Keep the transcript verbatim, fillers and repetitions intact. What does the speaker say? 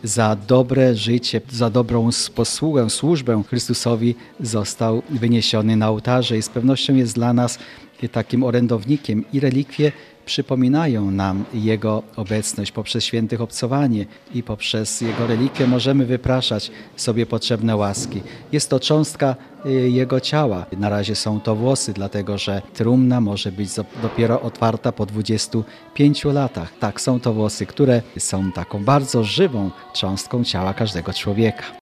za dobre życie, za dobrą posługę, służbę Chrystusowi został wyniesiony na ołtarze i z pewnością jest dla nas takim orędownikiem i relikwie przypominają nam Jego obecność poprzez świętych obcowanie i poprzez Jego relikwie możemy wypraszać sobie potrzebne łaski. Jest to cząstka Jego ciała. Na razie są to włosy, dlatego że trumna może być dopiero otwarta po dwudziestu pięciu latach. Tak, są to włosy, które są taką bardzo żywą cząstką ciała każdego człowieka.